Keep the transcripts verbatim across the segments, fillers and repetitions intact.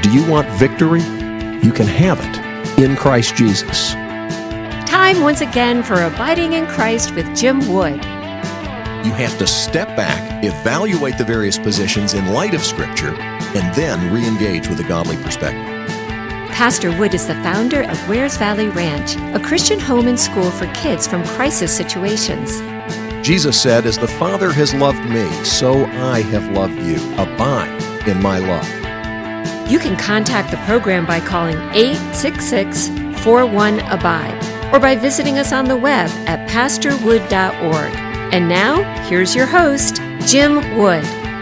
Do you want victory? You can have it in Christ Jesus. Time once again for Abiding in Christ with Jim Wood. You have to step back, evaluate the various positions in light of Scripture, and then re-engage with a godly perspective. Pastor Wood is the founder of Wares Valley Ranch, a Christian home and school for kids from crisis situations. Jesus said, "As the Father has loved me, so I have loved you. Abide in my love." You can contact the program by calling eight six six, four one, A B I D E or by visiting us on the web at pastor wood dot org. And now, here's your host, Jim Wood.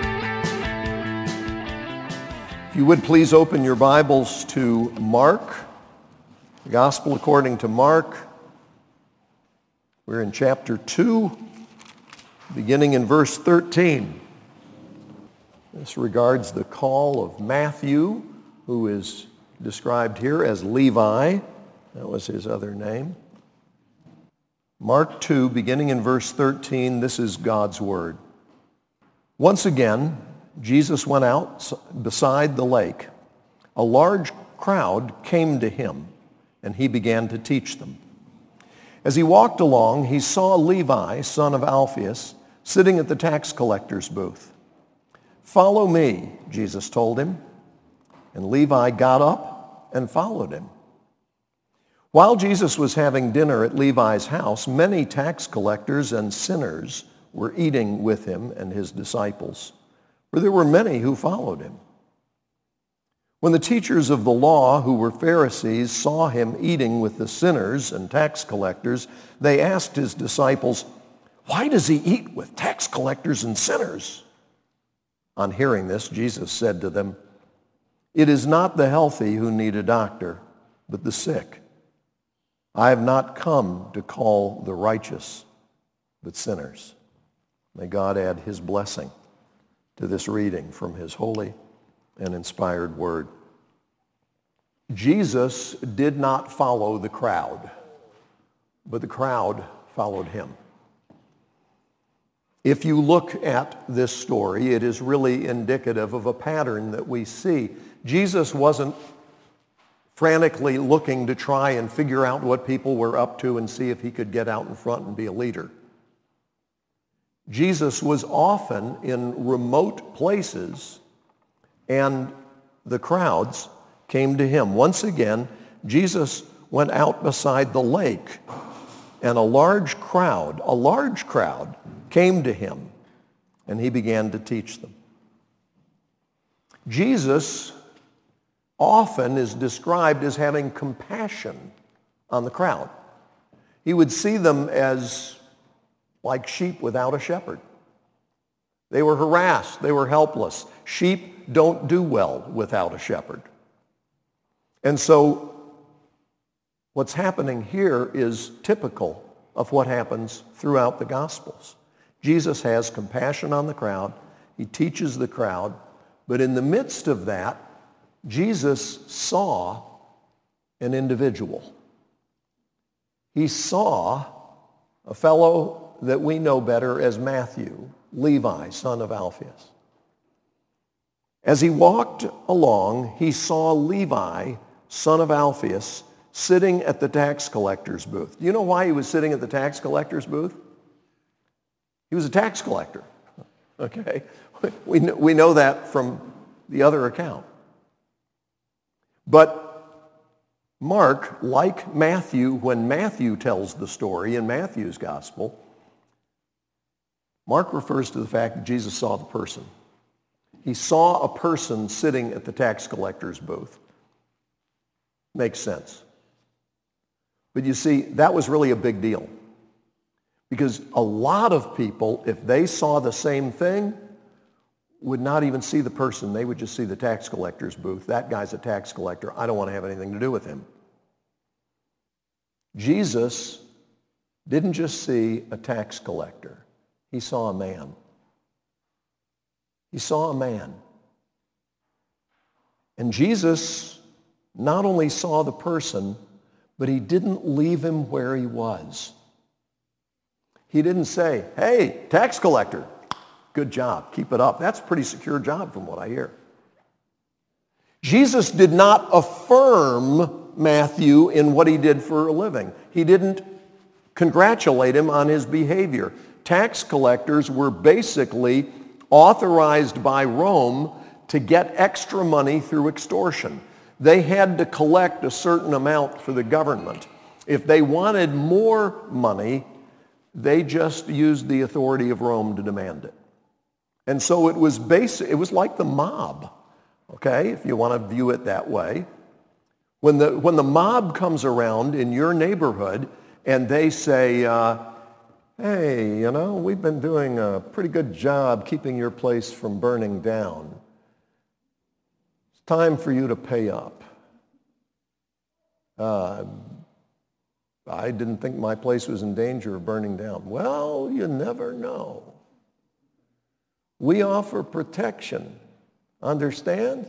If you would please open your Bibles to Mark, the Gospel according to Mark. We're in chapter two, beginning in verse thirteen. This regards the call of Matthew, who is described here as Levi. That was his other name. Mark two, beginning in verse thirteen, this is God's word. Once again, Jesus went out beside the lake. A large crowd came to him, and he began to teach them. As he walked along, he saw Levi, son of Alphaeus, sitting at the tax collector's booth. "Follow me," Jesus told him. And Levi got up and followed him. While Jesus was having dinner at Levi's house, many tax collectors and sinners were eating with him and his disciples, for there were many who followed him. When the teachers of the law, who were Pharisees, saw him eating with the sinners and tax collectors, they asked his disciples, "Why does he eat with tax collectors and sinners?" On hearing this, Jesus said to them, "It is not the healthy who need a doctor, but the sick. I have not come to call the righteous, but sinners." May God add his blessing to this reading from his holy and inspired word. Jesus did not follow the crowd, but the crowd followed him. If you look at this story, it is really indicative of a pattern that we see. Jesus wasn't frantically looking to try and figure out what people were up to and see if he could get out in front and be a leader. Jesus was often in remote places, and the crowds came to him. Once again, Jesus went out beside the lake, and a large crowd, a large crowd came to him, and he began to teach them. Jesus often is described as having compassion on the crowd. He would see them as like sheep without a shepherd. They were harassed. They were helpless. Sheep don't do well without a shepherd. And so what's happening here is typical of what happens throughout the Gospels. Jesus has compassion on the crowd. He teaches the crowd. But in the midst of that, Jesus saw an individual. He saw a fellow that we know better as Matthew, Levi, son of Alphaeus. As he walked along, he saw Levi, son of Alphaeus, sitting at the tax collector's booth. Do you know why he was sitting at the tax collector's booth? He was a tax collector, okay? We know, we know that from the other account. But Mark, like Matthew, when Matthew tells the story in Matthew's gospel, Mark refers to the fact that Jesus saw the person. He saw a person sitting at the tax collector's booth. Makes sense. But you see, that was really a big deal. Because a lot of people, if they saw the same thing, would not even see the person. They would just see the tax collector's booth. That guy's a tax collector. I don't want to have anything to do with him. Jesus didn't just see a tax collector. He saw a man. He saw a man. And Jesus not only saw the person, but he didn't leave him where he was. He didn't say, "Hey, tax collector, good job, keep it up." That's a pretty secure job from what I hear. Jesus did not affirm Matthew in what he did for a living. He didn't congratulate him on his behavior. Tax collectors were basically authorized by Rome to get extra money through extortion. They had to collect a certain amount for the government. If they wanted more money, they just used the authority of Rome to demand it. And so it was basic, it was like the mob, okay, if you want to view it that way. When the, when the mob comes around in your neighborhood and they say, uh, hey, you know, we've been doing a pretty good job keeping your place from burning down. It's time for you to pay up. Uh, I didn't think my place was in danger of burning down. Well, you never know. We offer protection. Understand?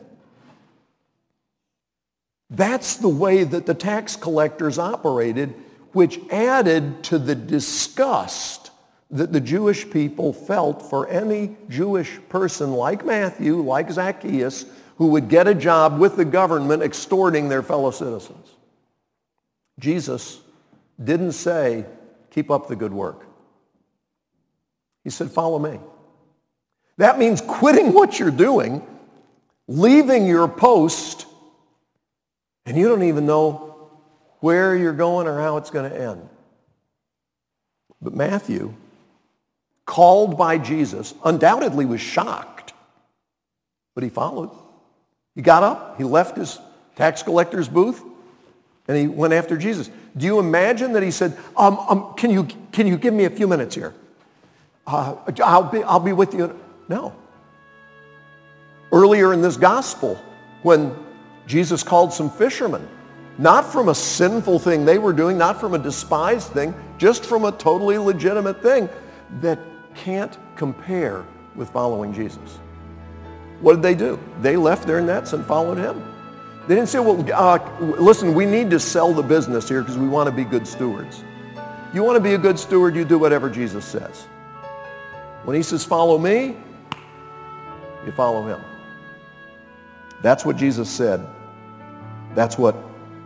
That's the way that the tax collectors operated, which added to the disgust that the Jewish people felt for any Jewish person like Matthew, like Zacchaeus, who would get a job with the government extorting their fellow citizens. Jesus didn't say, keep up the good work. He said, follow me. That means quitting what you're doing, leaving your post, and you don't even know where you're going or how it's going to end. But Matthew, called by Jesus, undoubtedly was shocked, but he followed. He got up, he left his tax collector's booth, and he went after Jesus. Do you imagine that he said, um, um, can you, can you give me a few minutes here? Uh, I'll be, I'll be with you. No. Earlier in this gospel, when Jesus called some fishermen, not from a sinful thing they were doing, not from a despised thing, just from a totally legitimate thing that can't compare with following Jesus. What did they do? They left their nets and followed him. They didn't say, well, uh, listen, we need to sell the business here because we want to be good stewards. You want to be a good steward, you do whatever Jesus says. When he says, follow me, you follow him. That's what Jesus said. That's what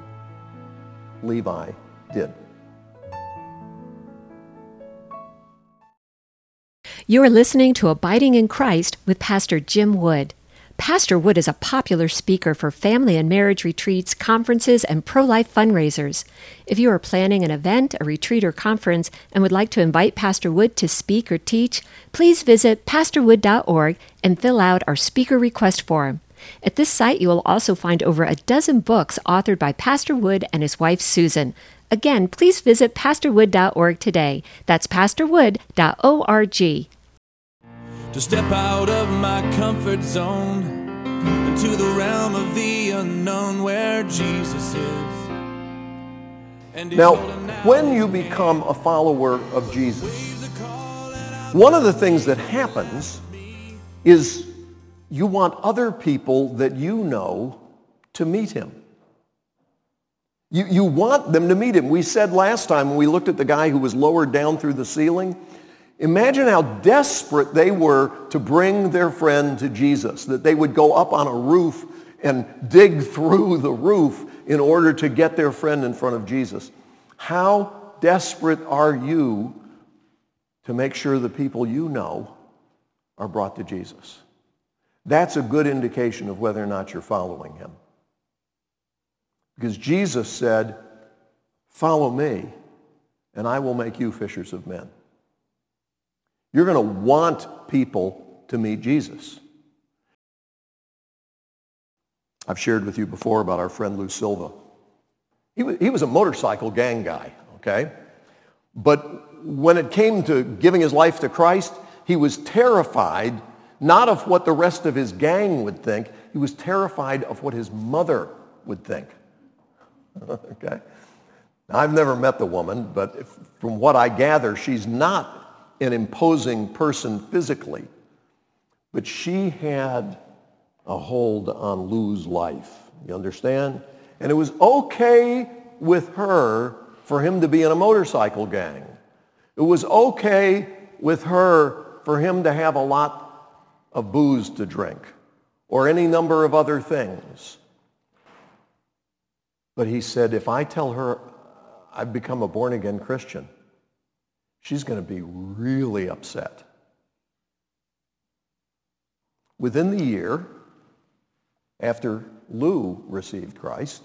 Levi did. You're listening to Abiding in Christ with Pastor Jim Wood. Pastor Wood is a popular speaker for family and marriage retreats, conferences, and pro-life fundraisers. If you are planning an event, a retreat, or conference and would like to invite Pastor Wood to speak or teach, please visit pastor wood dot org and fill out our speaker request form. At this site, you will also find over a dozen books authored by Pastor Wood and his wife, Susan. Again, please visit pastor wood dot org today. That's pastor wood dot org. To step out of my comfort zone into the realm of the unknown where Jesus is. And now, when you become a follower of Jesus, one of the things that happens is you want other people that you know to meet him. You, you want them to meet him. We said last time when we looked at the guy who was lowered down through the ceiling, imagine how desperate they were to bring their friend to Jesus, that they would go up on a roof and dig through the roof in order to get their friend in front of Jesus. How desperate are you to make sure the people you know are brought to Jesus? That's a good indication of whether or not you're following him. Because Jesus said, follow me, and I will make you fishers of men. You're going to want people to meet Jesus. I've shared with you before about our friend Lou Silva. He was, he was a motorcycle gang guy, okay? But when it came to giving his life to Christ, he was terrified not of what the rest of his gang would think. He was terrified of what his mother would think. Okay? Now, I've never met the woman, but if, from what I gather, she's not an imposing person physically, but she had a hold on Lou's life. You understand? And it was okay with her for him to be in a motorcycle gang. It was okay with her for him to have a lot of booze to drink. or any number of other things. But he said, if I tell her I've become a born-again Christian, she's going to be really upset. Within the year, after Lou received Christ,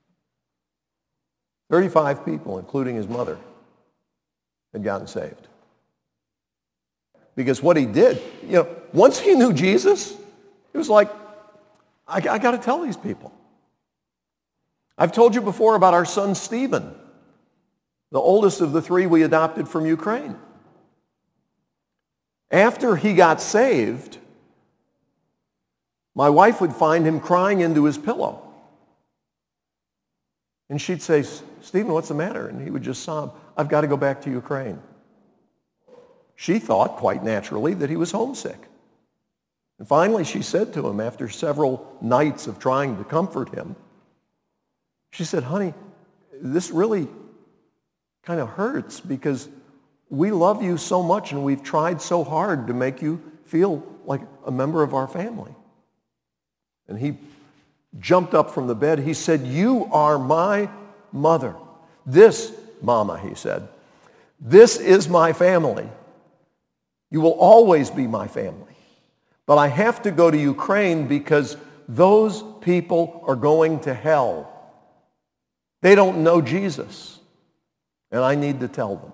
thirty-five people, including his mother, had gotten saved. Because what he did, you know, once he knew Jesus, it was like, I, I got to tell these people. I've told you before about our son Stephen, the oldest of the three we adopted from Ukraine. After he got saved, my wife would find him crying into his pillow. And she'd say, Stephen, what's the matter? And he would just sob, I've got to go back to Ukraine. She thought, quite naturally, that he was homesick. And finally, she said to him, after several nights of trying to comfort him, she said, honey, this really kind of hurts because we love you so much and we've tried so hard to make you feel like a member of our family. And he jumped up from the bed. He said, you are my mother. This, Mama, he said, this is my family. You will always be my family. But I have to go to Ukraine because those people are going to hell. They don't know Jesus, and I need to tell them.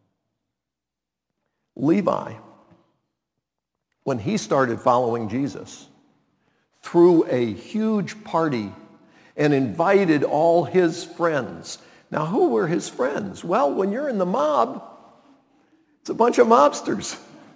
Levi, when he started following Jesus, threw a huge party and invited all his friends. Now, who were his friends? Well, when you're in the mob, it's a bunch of mobsters.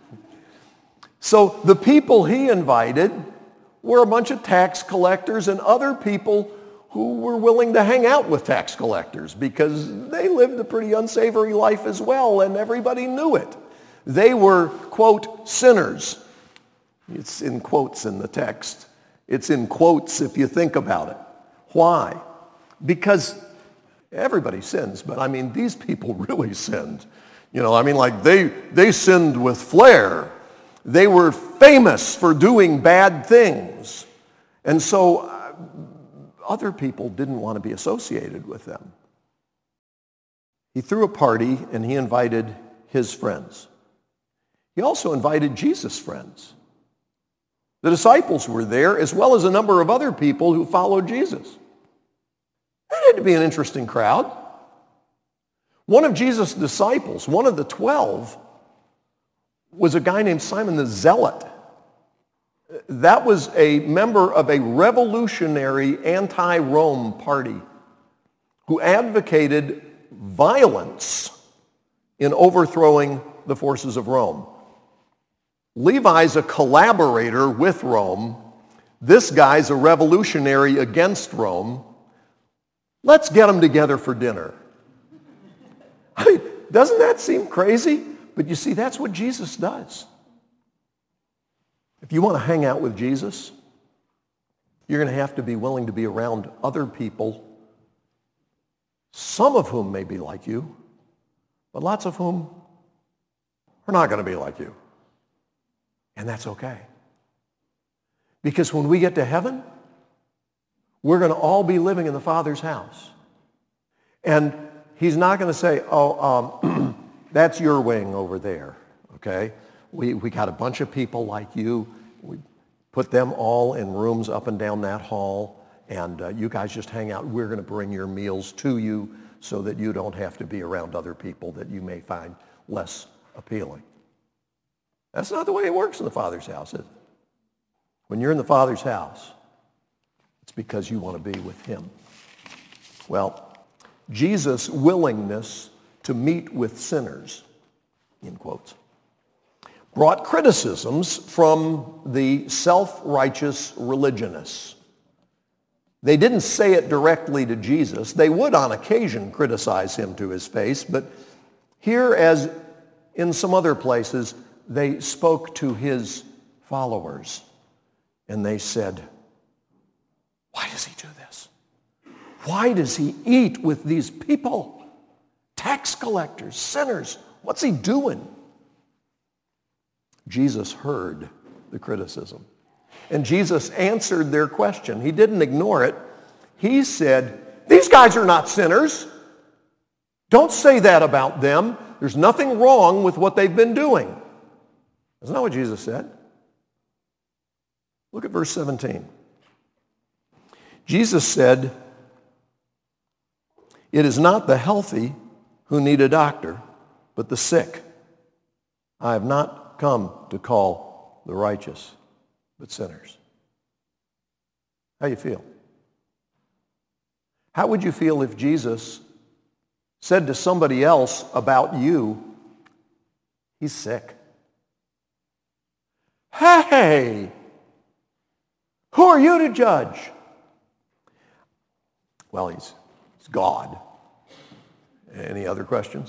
So the people he invited were a bunch of tax collectors and other people who were willing to hang out with tax collectors because they lived a pretty unsavory life as well, and everybody knew it. They were, quote, sinners. It's in quotes in the text. It's in quotes if you think about it. Why? Because everybody sins, but I mean, these people really sinned. You know, I mean, like they, they sinned with flair. They were famous for doing bad things. And so uh, other people didn't want to be associated with them. He threw a party and he invited his friends. He also invited Jesus' friends. The disciples were there, as well as a number of other people who followed Jesus. That had to be an interesting crowd. One of Jesus' disciples, one of the twelve, was a guy named Simon the Zealot. That was a member of a revolutionary anti-Rome party who advocated violence in overthrowing the forces of Rome. Levi's a collaborator with Rome. This guy's a revolutionary against Rome. Let's get them together for dinner. I mean, doesn't that seem crazy? But you see, that's what Jesus does. If you want to hang out with Jesus, you're going to have to be willing to be around other people, some of whom may be like you, but lots of whom are not going to be like you. And that's okay. Because when we get to heaven, we're going to all be living in the Father's house. And he's not going to say, oh, um, that's your wing over there, okay? We, we got a bunch of people like you. We put them all in rooms up and down that hall, and uh, you guys just hang out. We're going to bring your meals to you so that you don't have to be around other people that you may find less appealing. That's not the way it works in the Father's house, is it? When you're in the Father's house, it's because you want to be with him. Well, Jesus' willingness to meet with sinners, in quotes, brought criticisms from the self-righteous religionists. They didn't say it directly to Jesus. They would on occasion criticize him to his face, but here, as in some other places, they spoke to his followers, and they said, why does he do this? Why does he eat with these people? Tax collectors, sinners. What's he doing? Jesus heard the criticism. And Jesus answered their question. He didn't ignore it. He said, these guys are not sinners. Don't say that about them. There's nothing wrong with what they've been doing. That's not what Jesus said. Look at verse seventeen. Jesus said, it is not the healthy who need a doctor, but the sick. I have not come to call the righteous, but sinners. How do you feel? How would you feel if Jesus said to somebody else about you, he's sick? Hey, who are you to judge? Well, he's, he's God. Any other questions?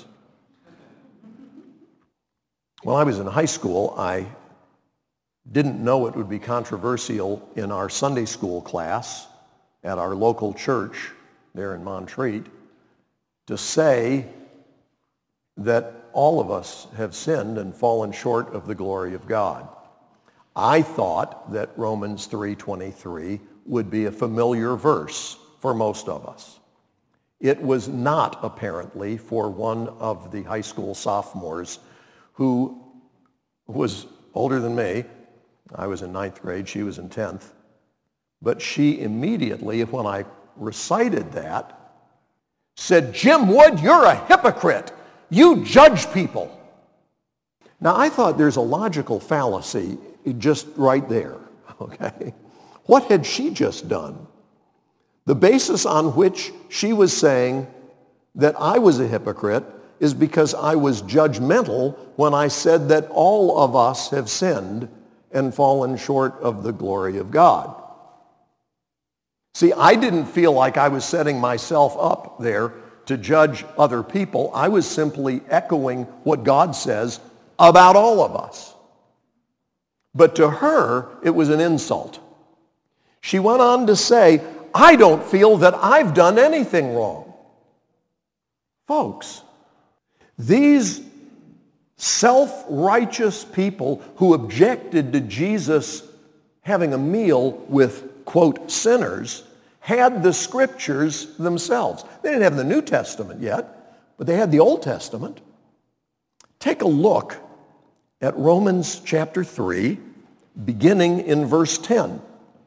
When I was in high school, I didn't know it would be controversial in our Sunday school class at our local church there in Montreat to say that all of us have sinned and fallen short of the glory of God. I thought that Romans three twenty-three would be a familiar verse for most of us. It was not, apparently, for one of the high school sophomores who was older than me. I was in ninth grade, she was in tenth. But she immediately, when I recited that, said, Jim Wood, you're a hypocrite. You judge people. Now, I thought there's a logical fallacy just right there, okay? What had she just done? The basis on which she was saying that I was a hypocrite is because I was judgmental when I said that all of us have sinned and fallen short of the glory of God. See, I didn't feel like I was setting myself up there to judge other people. I was simply echoing what God says about all of us. But to her, it was an insult. She went on to say, I don't feel that I've done anything wrong. Folks, these self-righteous people who objected to Jesus having a meal with, quote, sinners, had the scriptures themselves. They didn't have the New Testament yet, but they had the Old Testament. Take a look at Romans chapter three, beginning in verse ten.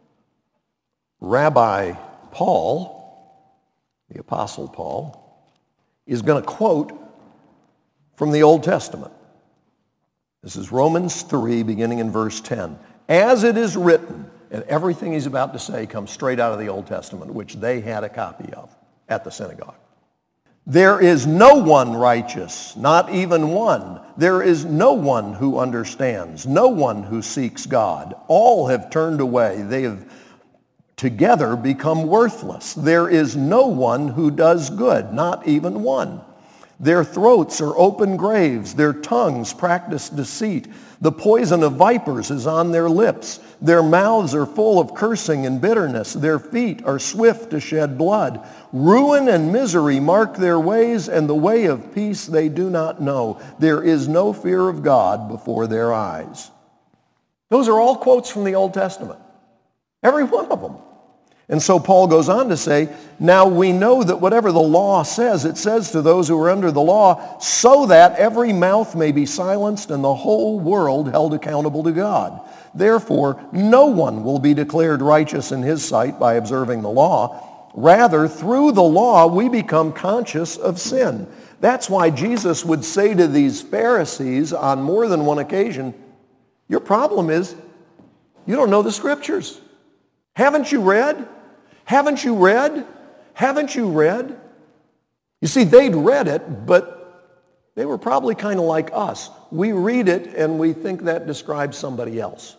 Rabbi Paul, the Apostle Paul, is going to quote from the Old Testament. This is Romans three, beginning in verse ten. As it is written, and everything he's about to say comes straight out of the Old Testament, which they had a copy of at the synagogue. There is no one righteous, not even one. There is no one who understands, no one who seeks God. All have turned away. They have together become worthless. There is no one who does good, not even one. Their throats are open graves. Their tongues practice deceit. The poison of vipers is on their lips. Their mouths are full of cursing and bitterness. Their feet are swift to shed blood. Ruin and misery mark their ways, and the way of peace they do not know. There is no fear of God before their eyes. Those are all quotes from the Old Testament. Every one of them. And so Paul goes on to say, now we know that whatever the law says, it says to those who are under the law, so that every mouth may be silenced and the whole world held accountable to God. Therefore, no one will be declared righteous in his sight by observing the law. Rather, through the law, we become conscious of sin. That's why Jesus would say to these Pharisees on more than one occasion, your problem is you don't know the scriptures. Haven't you read? Haven't you read? Haven't you read? You see, they'd read it, but they were probably kind of like us. We read it and we think that describes somebody else.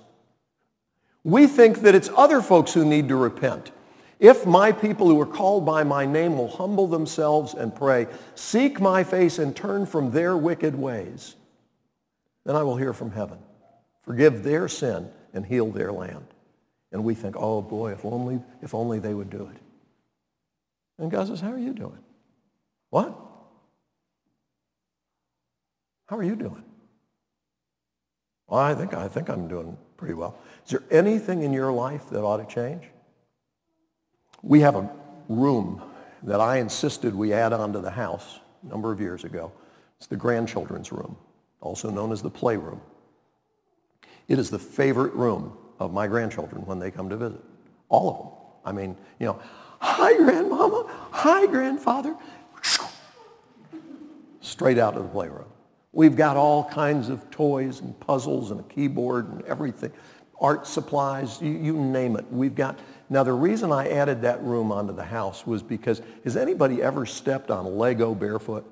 We think that it's other folks who need to repent. If my people who are called by my name will humble themselves and pray, seek my face and turn from their wicked ways, then I will hear from heaven, forgive their sin and heal their land. And we think, oh boy, if only, if only they would do it. And God says, how are you doing? What? How are you doing? Well, I think, I think I'm doing pretty well. Is there anything in your life that ought to change? We have a room that I insisted we add on to the house a number of years ago. It's the grandchildren's room, also known as the playroom. It is the favorite room of my grandchildren when they come to visit. All of them. I mean, you know, hi, grandmama. Hi, grandfather. Straight out of the playroom. We've got all kinds of toys and puzzles and a keyboard and everything. Art supplies, you, you name it. We've got, now the reason I added that room onto the house was because, has anybody ever stepped on Lego barefoot?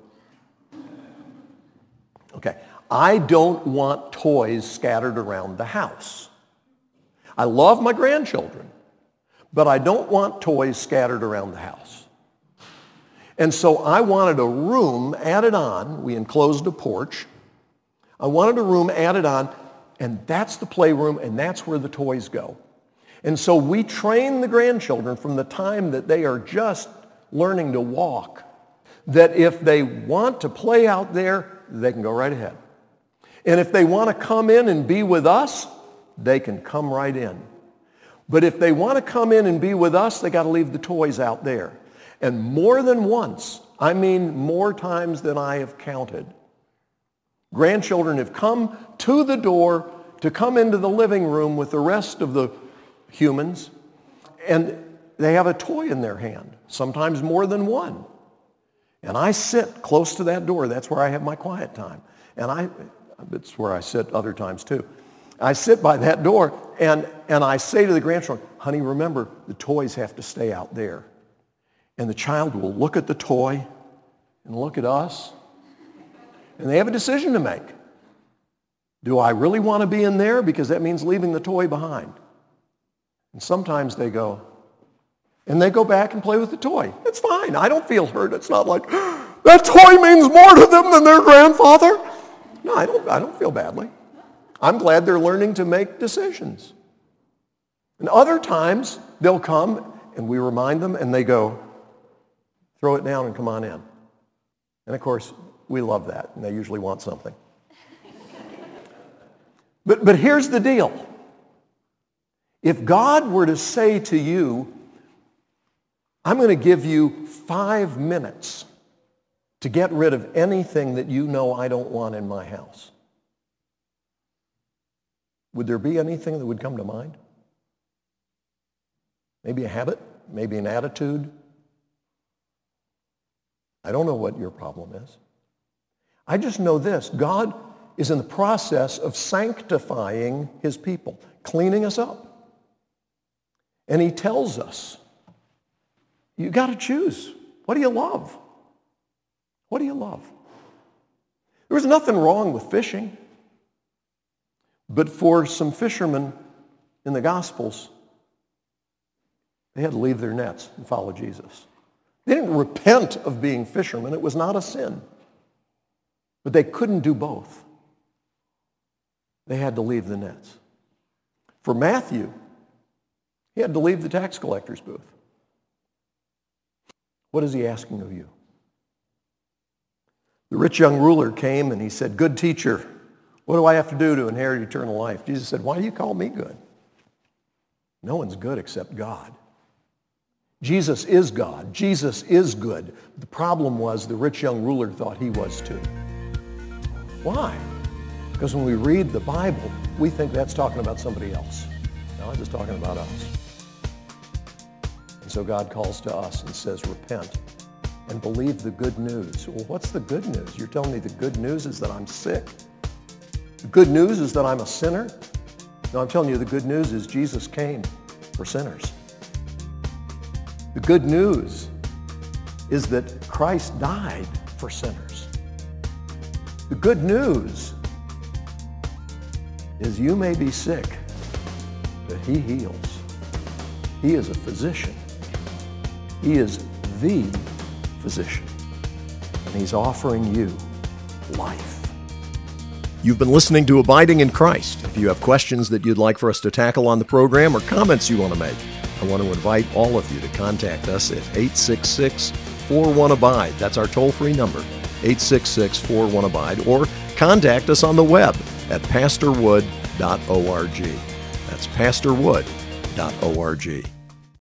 Okay, I don't want toys scattered around the house. I love my grandchildren, but I don't want toys scattered around the house. And so I wanted a room added on. We enclosed a porch. I wanted a room added on, and that's the playroom, and that's where the toys go. And so we train the grandchildren from the time that they are just learning to walk, that if they want to play out there, they can go right ahead. And if they want to come in and be with us, they can come right in. But if they want to come in and be with us, they got to leave the toys out there. And more than once, I mean more times than I have counted, grandchildren have come to the door to come into the living room with the rest of the humans, and they have a toy in their hand, sometimes more than one. And I sit close to that door. That's where I have my quiet time. And I, it's where I sit other times too. I sit by that door, and, and I say to the grandchildren, honey, remember, the toys have to stay out there. And the child will look at the toy and look at us, and they have a decision to make. Do I really want to be in there? Because that means leaving the toy behind. And sometimes they go, and they go back and play with the toy. It's fine. I don't feel hurt. It's not like, that toy means more to them than their grandfather. No, I don't, I don't feel badly. I'm glad they're learning to make decisions. And other times, they'll come, and we remind them, and they go, throw it down and come on in. And of course, we love that, and they usually want something. But, but here's the deal. If God were to say to you, I'm going to give you five minutes to get rid of anything that you know I don't want in my house, would there be anything that would come to mind? Maybe a habit, maybe an attitude. I don't know what your problem is. I just know this. God is in the process of sanctifying his people, cleaning us up. And he tells us, you got to choose. What do you love? What do you love? There was nothing wrong with fishing. But for some fishermen in the Gospels, they had to leave their nets and follow Jesus. They didn't repent of being fishermen. It was not a sin. But they couldn't do both. They had to leave the nets. For Matthew, he had to leave the tax collector's booth. What is he asking of you? The rich young ruler came and he said, good teacher, what do I have to do to inherit eternal life? Jesus said, why do you call me good? No one's good except God. Jesus is God. Jesus is good. The problem was the rich young ruler thought he was too. Why? Because when we read the Bible, we think that's talking about somebody else. No, it's just talking about us. And so God calls to us and says, repent and believe the good news. Well, what's the good news? You're telling me the good news is that I'm sick? The good news is that I'm a sinner? No, I'm telling you the good news is Jesus came for sinners. The good news is that Christ died for sinners. The good news is you may be sick, but he heals. He is a physician. He is the physician. And he's offering you life. You've been listening to Abiding in Christ. If you have questions that you'd like for us to tackle on the program or comments you want to make, I want to invite all of you to contact us at eight six six, four one, abide. That's our toll-free number, eight six six, four one, abide. Or contact us on the web at pastor wood dot org. That's pastor wood dot org.